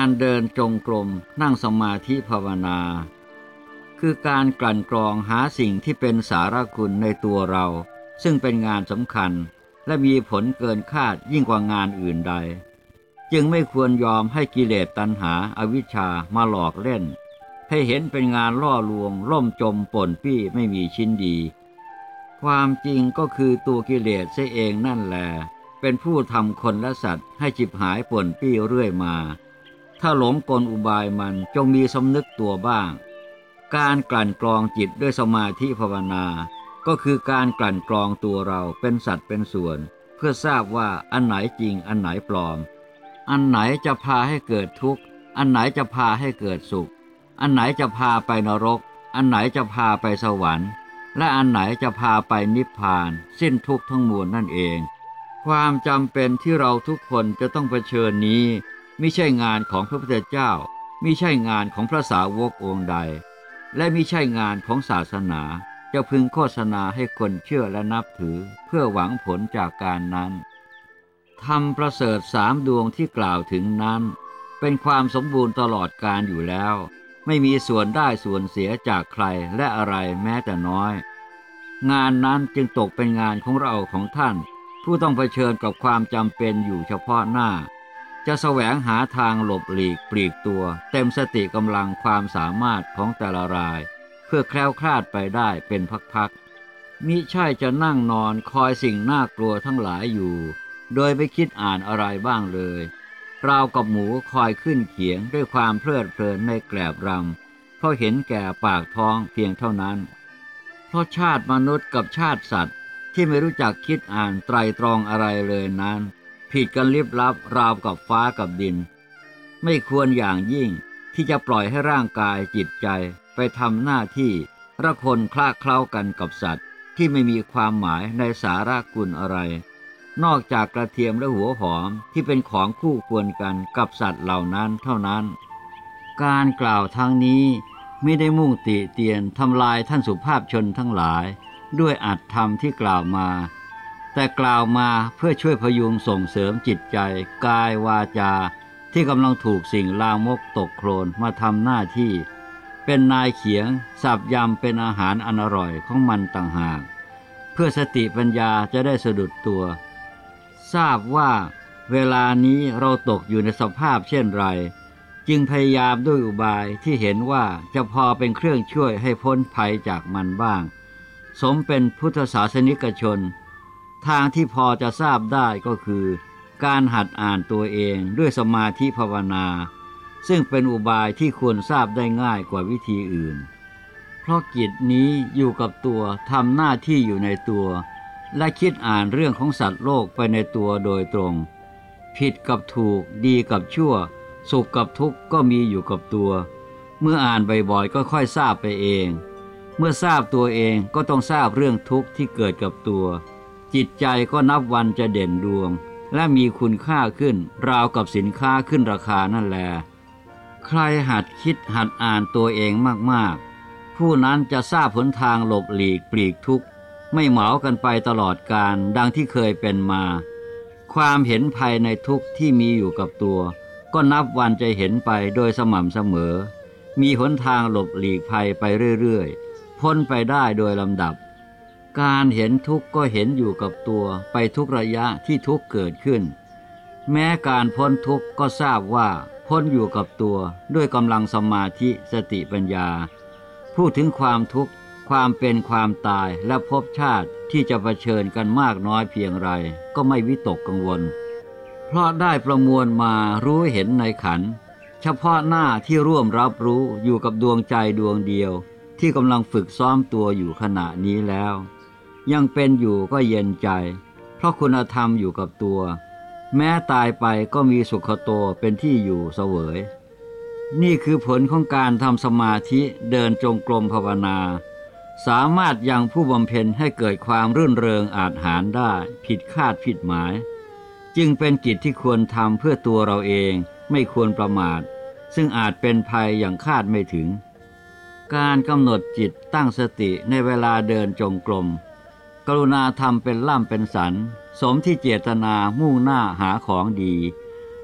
การเดินจงกรมนั่งสมาธิภาวนาคือการกลั่นกรองหาสิ่งที่เป็นสาระคุณในตัวเราซึ่งเป็นงานสำคัญและมีผลเกินคาดยิ่งกว่างานอื่นใดจึงไม่ควรยอมให้กิเลสตัณหาอวิชชามาหลอกเล่นให้เห็นเป็นงานล่อลวงล่มจมป่นปี้ไม่มีชิ้นดีความจริงก็คือตัวกิเลสเสียเองนั่นแหละเป็นผู้ทำคนและสัตว์ให้ฉิบหายป่นปี้เรื่อยมาถ้าหลงกลอุบายมันจงมีสำนึกตัวบ้างการกลั่นกรองจิตด้วยสมาธิภาวนาก็คือการกลั่นกรองตัวเราเป็นสัตว์เป็นส่วนเพื่อทราบว่าอันไหนจริงอันไหนปลอมอันไหนจะพาให้เกิดทุกข์อันไหนจะพาให้เกิดสุขอันไหนจะพาไปนรกอันไหนจะพาไปสวรรค์และอันไหนจะพาไปนิพพานสิ้นทุกข์ทั้งมวลนั่นเองความจำเป็นที่เราทุกคนจะต้องเผชิญนี้ไม่ใช่งานของพระพุทธเจ้าไม่ใช่งานของพระสาวกองค์ใดและไม่ใช่งานของศาสนาจะพึงโฆษณาให้คนเชื่อและนับถือเพื่อหวังผลจากการนั้นธรรมประเสริฐ3 ดวงที่กล่าวถึงนั้นเป็นความสมบูรณ์ตลอดกาลอยู่แล้วไม่มีส่วนได้ส่วนเสียจากใครและอะไรแม้แต่น้อยงานนั้นจึงตกเป็นงานของเราของท่านผู้ต้องเผชิญกับความจำเป็นอยู่เฉพาะหน้าจะแสวงหาทางหลบหลีกปลีกตัวเต็มสติกำลังความสามารถของแต่ละรายเพื่อแคล้วคลาดไปได้เป็นพักๆมิใช่จะนั่งนอนคอยสิ่งน่ากลัวทั้งหลายอยู่โดยไม่คิดอ่านอะไรบ้างเลยราวกับหมูคอยขึ้นเขียงด้วยความเพลิดเพลินในแกลบรำเพราะเห็นแก่ปากท้องเพียงเท่านั้นเพราะชาติมนุษย์กับชาติสัตว์ที่ไม่รู้จักคิดอ่านไตรตรองอะไรเลยนั้นผิดกันลิบลับราวกับฟ้ากับดินไม่ควรอย่างยิ่งที่จะปล่อยให้ร่างกายจิตใจไปทำหน้าที่ระคนคลาเคล้ากันกับสัตว์ที่ไม่มีความหมายในสาระกุลอะไรนอกจากกระเทียมและหัวหอมที่เป็นของคู่ควรกันกับสัตว์เหล่านั้นเท่านั้นการกล่าวทั้งนี้ไม่ได้มุ่งติเตียนทำลายท่านสุภาพชนทั้งหลายด้วยอัตธรรมที่กล่าวมาแต่กล่าวมาเพื่อช่วยพยุงส่งเสริมจิตใจกายวาจาที่กำลังถูกสิ่งลามกตกโคลนมาทำหน้าที่เป็นนายเขียงสับยำเป็นอาหารอันอร่อยของมันต่างหากเพื่อสติปัญญาจะได้สะดุดตัวทราบว่าเวลานี้เราตกอยู่ในสภาพเช่นไรจึงพยายามด้วยอุบายที่เห็นว่าจะพอเป็นเครื่องช่วยให้พ้นภัยจากมันบ้างสมเป็นพุทธศาสนิกชนทางที่พอจะทราบได้ก็คือการหัดอ่านตัวเองด้วยสมาธิภาวนาซึ่งเป็นอุบายที่ควรทราบได้ง่ายกว่าวิธีอื่นเพราะจิตนี้อยู่กับตัวทำหน้าที่อยู่ในตัวและคิดอ่านเรื่องของสัตว์โลกไปในตัวโดยตรงผิดกับถูกดีกับชั่วสุขกับทุกข์ก็มีอยู่กับตัวเมื่ออ่านบ่อยๆก็ค่อยทราบไปเองเมื่อทราบตัวเองก็ต้องทราบเรื่องทุกข์ที่เกิดกับตัวจิตใจก็นับวันจะเด่นดวงและมีคุณค่าขึ้นราวกับสินค้าขึ้นราคานั่นแลใครหัดคิดหัดอ่านตัวเองมากๆผู้นั้นจะทราบหนทางหลบหลีกปลีกทุกข์ไม่เหมากันไปตลอดกาลดังที่เคยเป็นมาความเห็นภัยในทุกข์ที่มีอยู่กับตัวก็นับวันจะเห็นไปโดยสม่ำเสมอมีหนทางหลบหลีกภัยไปเรื่อยๆพ้นไปได้โดยลำดับการเห็นทุกข์ก็เห็นอยู่กับตัวไปทุกระยะที่ทุกข์เกิดขึ้นแม้การพ้นทุกข์ก็ทราบว่าพ้นอยู่กับตัวด้วยกำลังสมาธิสติปัญญาพูดถึงความทุกข์ความเป็นความตายและภพชาติที่จะเผชิญกันมากน้อยเพียงไรก็ไม่วิตกกังวลเพราะได้ประมวลมารู้เห็นในขันธ์เฉพาะหน้าที่ร่วมรับรู้อยู่กับดวงใจดวงเดียวที่กำลังฝึกซ้อมตัวอยู่ขณะนี้แล้วยังเป็นอยู่ก็เย็นใจเพราะคุณธรรมอยู่กับตัวแม้ตายไปก็มีสุขโตเป็นที่อยู่เสวยนี่คือผลของการทำสมาธิเดินจงกรมภาวนาสามารถยังผู้บำเพ็ญให้เกิดความรื่นเริงอาจหาญได้ผิดคาดผิดหมายจึงเป็นกิจที่ควรทำเพื่อตัวเราเองไม่ควรประมาทซึ่งอาจเป็นภัยอย่างคาดไม่ถึงการกำหนดจิตตั้งสติในเวลาเดินจงกรมกรุณาทำเป็นล่ำเป็นสันสมที่เจตนามุ่งหน้าหาของดี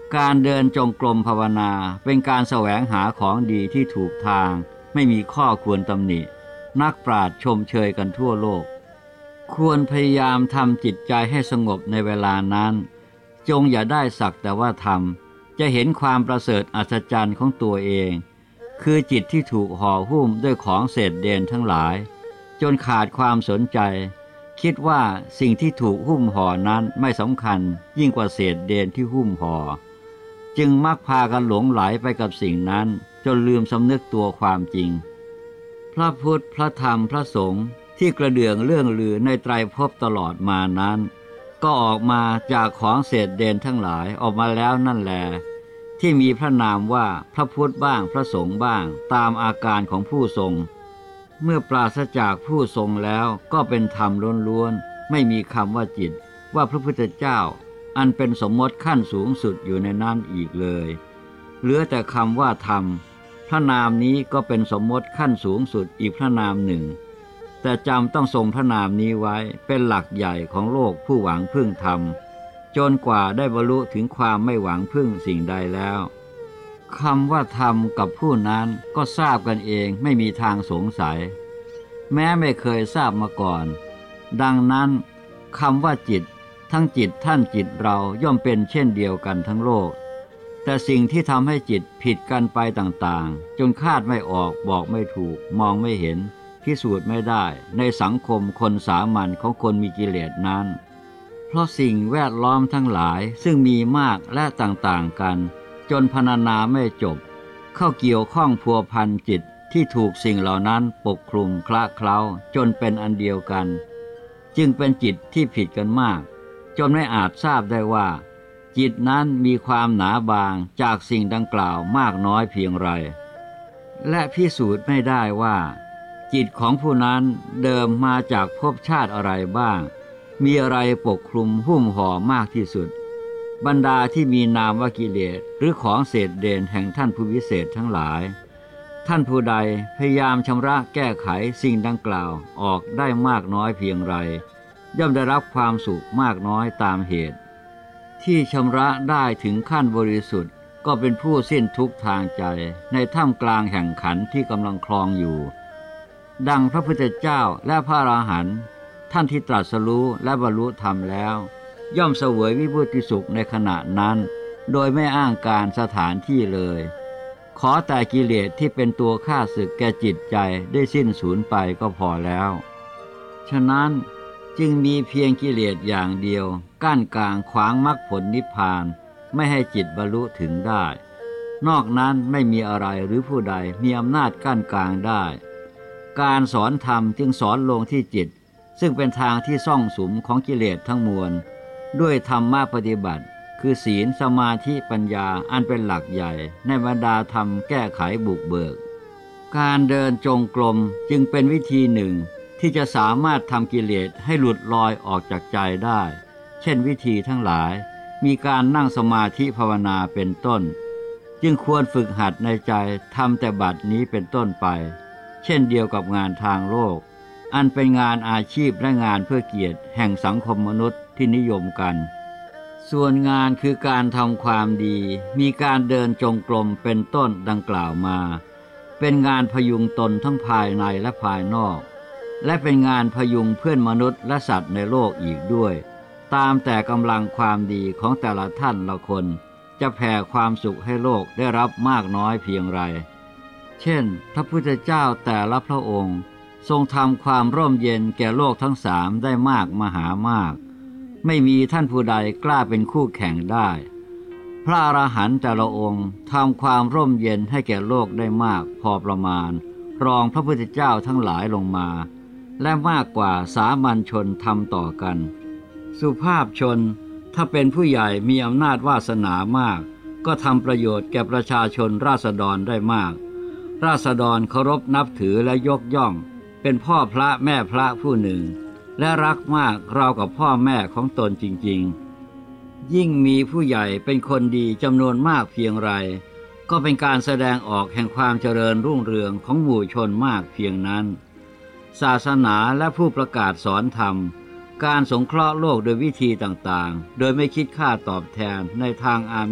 การเดินจงกรมภาวนาเป็นการแสวงหาของดีที่ถูกทางไม่มีข้อควรตำหนินักปราชญ์ชมเชยกันทั่วโลกควรพยายามทำจิตใจให้สงบในเวลานั้นจงอย่าได้สักแต่ว่าทำจะเห็นความประเสริฐอัศจรรย์ของตัวเองคือจิตที่ถูกห่อหุ้มด้วยของเศษเดนทั้งหลายจนขาดความสนใจคิดว่าสิ่งที่ถูกหุ้มห่อนั้นไม่สำคัญยิ่งกว่าเศษเดนที่หุ้มห่อจึงมักพากันหลงไหลไปกับสิ่งนั้นจนลืมสำนึกตัวความจริงพระพุทธพระธรรมพระสงฆ์ที่กระเดื่องเรื่องลือในไตรภพตลอดมานั้นก็ออกมาจากของเศษเดนทั้งหลายออกมาแล้วนั่นแลที่มีพระนามว่าพระพุทธบ้างพระสงฆ์บ้างตามอาการของผู้ทรงเมื่อปราศจากผู้ทรงแล้วก็เป็นธรรมล้วนๆไม่มีคำว่าจิตว่าพระพุทธเจ้าอันเป็นสมมติขั้นสูงสุดอยู่ในนั้นอีกเลยเหลือแต่คำว่าธรรมพระนามนี้ก็เป็นสมมติขั้นสูงสุดอีกพระนามหนึ่งแต่จำต้องทรงพระนามนี้ไว้เป็นหลักใหญ่ของโลกผู้หวังพึ่งธรรมจนกว่าได้บรรลุถึงความไม่หวังพึ่งสิ่งใดแล้วคำว่าธรรมกับผู้นั้นก็ทราบกันเองไม่มีทางสงสัยแม้ไม่เคยทราบมาก่อนดังนั้นคำว่าจิตทั้งจิตท่านจิตเราย่อมเป็นเช่นเดียวกันทั้งโลกแต่สิ่งที่ทำให้จิตผิดกันไปต่างๆจนคาดไม่ออกบอกไม่ถูกมองไม่เห็นพิสูจน์ไม่ได้ในสังคมคนสามัญของคนมีกิเลสนั้นเพราะสิ่งแวดล้อมทั้งหลายซึ่งมีมากและต่างๆกันจนพรรณนาไม่จบเข้าเกี่ยวข้องพัวพันจิตที่ถูกสิ่งเหล่านั้นปกคลุมคละเคล้าจนเป็นอันเดียวกันจึงเป็นจิตที่ผิดกันมากจนไม่อาจทราบได้ว่าจิตนั้นมีความหนาบางจากสิ่งดังกล่าวมากน้อยเพียงไรและพิสูจน์ไม่ได้ว่าจิตของผู้นั้นเดิมมาจากภพชาติอะไรบ้างมีอะไรปกคลุมหุ้มห่อมากที่สุดบรรดาที่มีนามว่ากิเลสหรือของเศษเดนแห่งท่านผู้วิเศษทั้งหลายท่านผู้ใดพยายามชำระแก้ไขสิ่งดังกล่าวออกได้มากน้อยเพียงไรย่อมได้รับความสุขมากน้อยตามเหตุที่ชำระได้ถึงขั้นบริสุทธิ์ก็เป็นผู้สิ้นทุกข์ทางใจในท่ามกลางแห่งขันธ์ที่กำลังคลองอยู่ดังพระพุทธเจ้าและพระอรหันต์ท่านที่ตรัสรู้และบรรลุธรรมแล้วย่อมเสวยวิมุตติสุขในขณะนั้นโดยไม่อ้างการสถานที่เลยขอแต่กิเลสที่เป็นตัวฆ่าศึกแก่จิตใจได้สิ้นสูญไปก็พอแล้วฉะนั้นจึงมีเพียงกิเลสอย่างเดียวกั้นกลางขวางมรรคผลนิพพานไม่ให้จิตบรรลุถึงได้นอกนั้นไม่มีอะไรหรือผู้ใดมีอำนาจกั้นกลางได้การสอนธรรมจึงสอนลงที่จิตซึ่งเป็นทางที่ซ่องสุมของกิเลสทั้งมวลด้วยธรรมะปฏิบัติคือศีลสมาธิปัญญาอันเป็นหลักใหญ่ในบรรดาธรรมแก้ไขบุกเบิกการเดินจงกรมจึงเป็นวิธีหนึ่งที่จะสามารถทำกิเลสให้หลุดลอยออกจากใจได้เช่นวิธีทั้งหลายมีการนั่งสมาธิภาวนาเป็นต้นจึงควรฝึกหัดในใจทำแต่บัดนี้เป็นต้นไปเช่นเดียวกับงานทางโลกอันเป็นงานอาชีพและงานเพื่อเกียรติแห่งสังคมมนุษย์ที่นิยมกันส่วนงานคือการทำความดีมีการเดินจงกรมเป็นต้นดังกล่าวมาเป็นงานพยุงตนทั้งภายในและภายนอกและเป็นงานพยุงเพื่อนมนุษย์และสัตว์ในโลกอีกด้วยตามแต่กำลังความดีของแต่ละท่านละคนจะแผ่ความสุขให้โลกได้รับมากน้อยเพียงไรเช่นพระพุทธเจ้าแต่ละพระองค์ทรงทำความร่มเย็นแก่โลกทั้งสามได้มากมหามากไม่มีท่านผู้ใดกล้าเป็นคู่แข่งได้พระอรหันต์แต่ละองค์ทำความร่มเย็นให้แก่โลกได้มากพอประมาณรองพระพุทธเจ้าทั้งหลายลงมาและมากกว่าสามัญชนทำต่อกันสุภาพชนถ้าเป็นผู้ใหญ่มีอำนาจวาสนามากก็ทำประโยชน์แก่ประชาชนราษฎรได้มากราษฎรเคารพนับถือและยกย่องเป็นพ่อพระแม่พระผู้หนึ่งและรักมากราวกับพ่อแม่ของตนจริงๆยิ่งมีผู้ใหญ่เป็นคนดีจำนวนมากเพียงไรก็เป็นการแสดงออกแห่งความเจริญรุ่งเรืองของหมู่ชนมากเพียงนั้นศาสนาและผู้ประกาศสอนธรรมการสงเคราะห์โลกโดยวิธีต่างๆโดยไม่คิดค่าตอบแทนในทางอามิส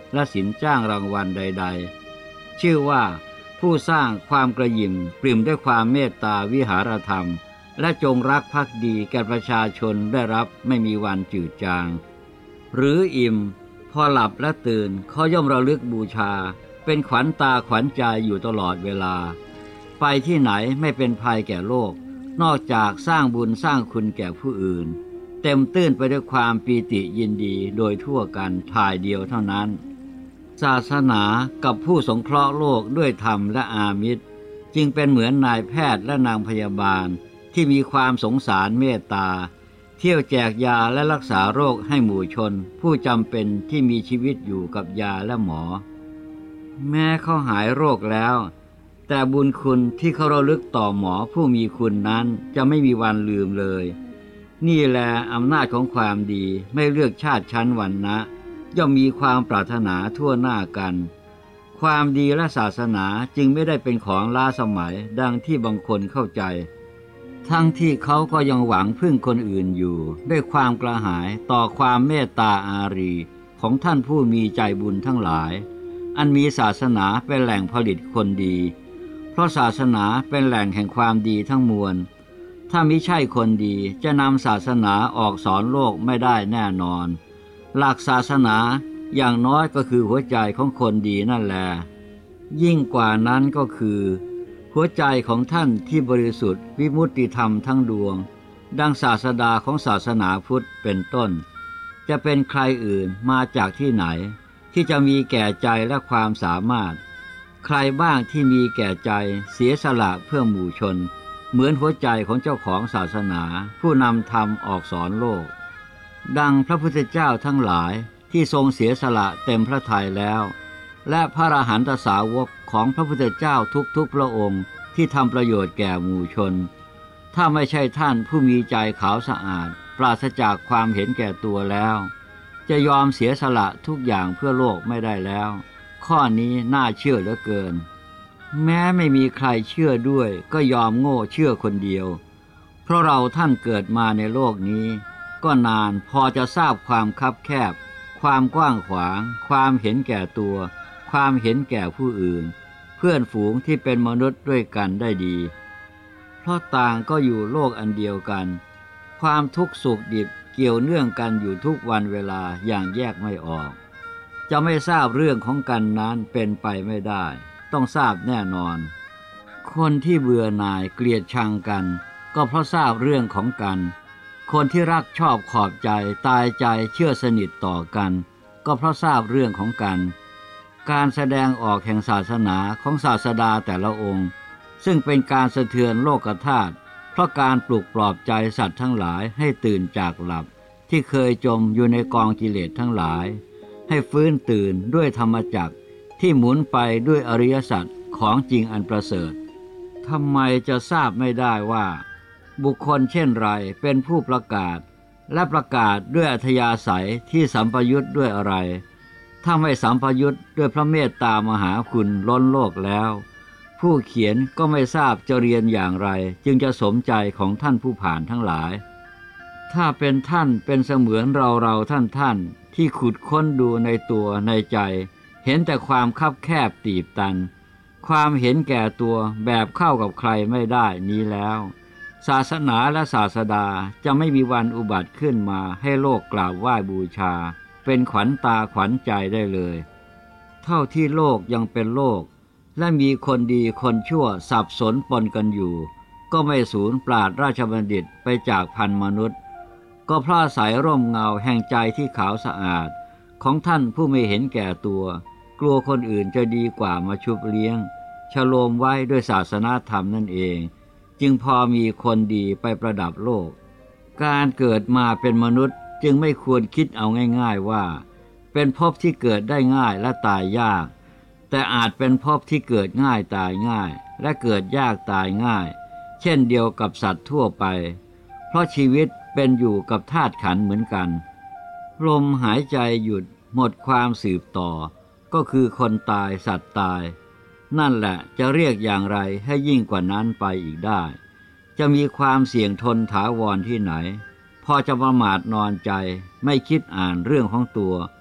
และสินจ้างรางวัลใดๆชื่อว่าผู้สร้างความกระหยิ่มปริ่มด้วยความเมตตาวิหารธรรมและจงรักภักดีแก่ประชาชนได้รับไม่มีวันจืดจางหรืออิ่มพอหลับและตื่นเขาย่อมระลึกบูชาเป็นขวัญตาขวัญใจอยู่ตลอดเวลาไปที่ไหนไม่เป็นภัยแก่โลกนอกจากสร้างบุญสร้างคุณแก่ผู้อื่นเต็มตื้นไปด้วยความปีติยินดีโดยทั่วกันถ่ายเดียวเท่านั้นศาสนากับผู้สงเคราะห์โลกด้วยธรรมและอามิตรจึงเป็นเหมือนนายแพทย์และนางพยาบาลที่มีความสงสารเมตตาเที่ยวแจกยาและรักษาโรคให้หมู่ชนผู้จำเป็นที่มีชีวิตอยู่กับยาและหมอแม้เขาหายโรคแล้วแต่บุญคุณที่เขาระลึกต่อหมอผู้มีคุณนั้นจะไม่มีวันลืมเลยนี่แหละอำนาจของความดีไม่เลือกชาติชั้นวรรณะย่อมมีความปรารถนาทั่วหน้ากันความดีและศาสนาจึงไม่ได้เป็นของล้าสมัยดังที่บางคนเข้าใจทั้งที่เขาก็ยังหวังพึ่งคนอื่นอยู่ด้วยความกระหายต่อความเมตตาอารีของท่านผู้มีใจบุญทั้งหลายอันมีศาสนาเป็นแหล่งผลิตคนดีเพราะศาสนาเป็นแหล่งแห่งความดีทั้งมวลถ้ามิใช่คนดีจะนำศาสนาออกสอนโลกไม่ได้แน่นอนหลักศาสนาอย่างน้อยก็คือหัวใจของคนดีนั่นแหละยิ่งกว่านั้นก็คือหัวใจของท่านที่บริสุทธิ์วิมุตติธรรมทั้งดวงดังศาสดาของศาสนาพุทธเป็นต้นจะเป็นใครอื่นมาจากที่ไหนที่จะมีแก่ใจและความสามารถใครบ้างที่มีแก่ใจเสียสละเพื่อหมู่ชนเหมือนหัวใจของเจ้าของศาสนาผู้นำธรรมออกสอนโลกดังพระพุทธเจ้าทั้งหลายที่ทรงเสียสละเต็มพระทัยแล้วและพระอรหันตสาวกของพระพุทธเจ้าทุกๆพระองค์ที่ทำประโยชน์แก่หมู่ชนถ้าไม่ใช่ท่านผู้มีใจขาวสะอาดปราศจากความเห็นแก่ตัวแล้วจะยอมเสียสละทุกอย่างเพื่อโลกไม่ได้แล้วข้อนี้น่าเชื่อเหลือเกินแม้ไม่มีใครเชื่อด้วยก็ยอมโง่เชื่อคนเดียวเพราะเราท่านเกิดมาในโลกนี้ก็นานพอจะทราบความคับแคบความกว้างขวางความเห็นแก่ตัวความเห็นแก่ผู้อื่นเพื่อนฝูงที่เป็นมนุษย์ด้วยกันได้ดีเพราะต่างก็อยู่โลกอันเดียวกันความทุกข์สุขดิบเกี่ยวเนื่องกันอยู่ทุกวันเวลาอย่างแยกไม่ออกจะไม่ทราบเรื่องของกันนั้นเป็นไปไม่ได้ต้องทราบแน่นอนคนที่เบื่อหน่ายเกลียดชังกันก็เพราะทราบเรื่องของกันคนที่รักชอบขอบใจตายใจเชื่อสนิทต่อกันก็เพราะทราบเรื่องของกันการแสดงออกแห่งศาสนาของศาสดาแต่ละองค์ซึ่งเป็นการสะเทือนโลกธาตุเพราะการปลุกปลอบใจสัตว์ทั้งหลายให้ตื่นจากหลับที่เคยจมอยู่ในกองกิเลสทั้งหลายให้ฟื้นตื่นด้วยธรรมจักรที่หมุนไปด้วยอริยสัจของจริงอันประเสริฐทำไมจะทราบไม่ได้ว่าบุคคลเช่นไรเป็นผู้ประกาศและประกาศด้วยอัธยาศัยที่สัมปยุตด้วยอะไรถ้าไม่สัมปยุตด้วยพระเมตตามหาคุณล้นโลกแล้วผู้เขียนก็ไม่ทราบจะเรียนอย่างไรจึงจะสมใจของท่านผู้ผ่านทั้งหลายถ้าเป็นท่านเป็นเสมือนเราท่านที่ขุดค้นดูในตัวในใจเห็นแต่ความคับแคบตีบตันความเห็นแก่ตัวแบบเข้ากับใครไม่ได้นี้แล้วศาสนาและศาสดาจะไม่มีวันอุบัติขึ้นมาให้โลกกราบไหว้บูชาเป็นขวัญตาขวัญใจได้เลยเท่าที่โลกยังเป็นโลกและมีคนดีคนชั่วสับสนปนกันอยู่ก็ไม่สูญปราดราชบัณฑิตไปจากพันมนุษย์ก็เพราะอาศัยร่มเงาแห่งใจที่ขาวสะอาดของท่านผู้ไม่เห็นแก่ตัวกลัวคนอื่นจะดีกว่ามาชุบเลี้ยงฉโลมไว้ด้วยศาสนาธรรมนั่นเองจึงพอมีคนดีไปประดับโลกการเกิดมาเป็นมนุษย์จึงไม่ควรคิดเอาง่ายๆว่าเป็นภพที่เกิดได้ง่ายและตายยากแต่อาจเป็นภพที่เกิดง่ายตายง่ายและเกิดยากตายง่ายเช่นเดียวกับสัตว์ทั่วไปเพราะชีวิตเป็นอยู่กับธาตุขันธ์เหมือนกันลมหายใจหยุดหมดความสืบต่อก็คือคนตายสัตว์ตายนั่นแหละจะเรียกอย่างไรให้ยิ่งกว่านั้นไปอีกได้จะมีความเสี่ยงทนถาวรที่ไหนพอจะประมาทนอนใจไม่คิดอ่านเรื่องของตัว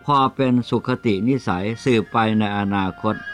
พอเป็นสุขตินิสัยสืบไปในอนาคต